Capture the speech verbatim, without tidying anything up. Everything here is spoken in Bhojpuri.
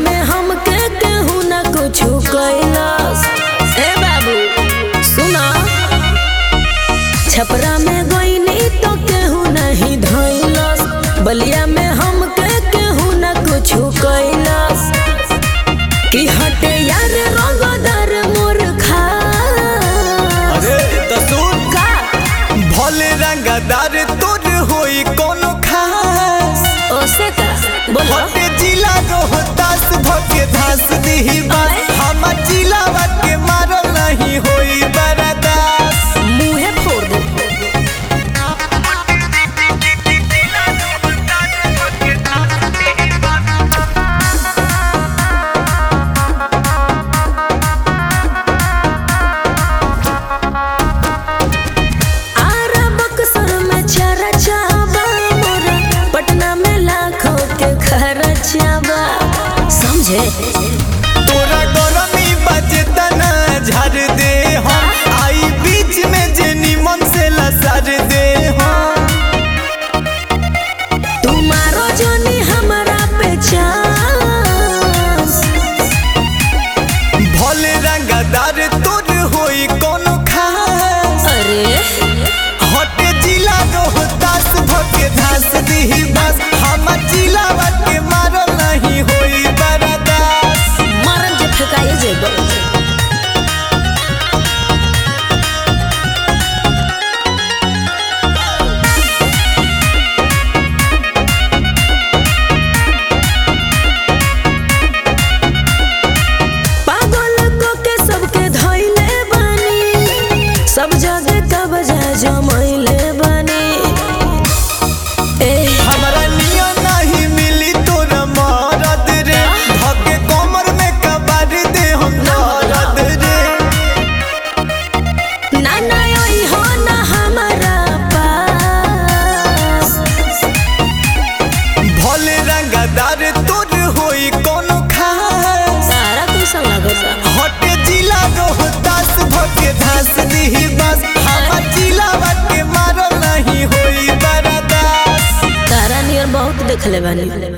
में हमके केहू ना कुछ कैलास। ए बाबू सुना, छपरा में गईनी तो केहू नहीं धइलस, बलिया में हमके केहू ना कुछ कैलास। कि हटे यार रंगदार मोर खास। अरे त सुन का भले रंगदार तोर होई कोनो खास, ओसे का बोलो। हटे जिला रोहतास भके धास दिही बास, हम जिलावा के मारल नहीं होई बरदास। मुंहे फोड़ दे। समझे तोरा गरमी बजे तना झाड़ दे हम, आई बीच में जे निमन से लसर दे हम। तुम्हारो जोनी हमारा पे चांस। भले रंगदार तोर होई कोनो खास, अरे हटे जिला रोहतास भके धास दिही बस, हम जिलावा के मारल नहीं होई बरदास। मरन जे फेकाए जेबो। पागल को के सबके धइले बानी, सब जगह का बजा जमैले बानी। ए हमरा निया नहीं मिली तोरा मरद रे, भके कमर में कबार दे हम दर्द रे। ना ना ओई हो ना हमारा पास। भले रंगदार तोर होई कोनो खास, सारा कैसा लगता। हटे जिला रोहतास भके धास दिही बस, हम जिलावा के मारल नहीं होई बरदास। तारा नियर बहुत देखले बानी।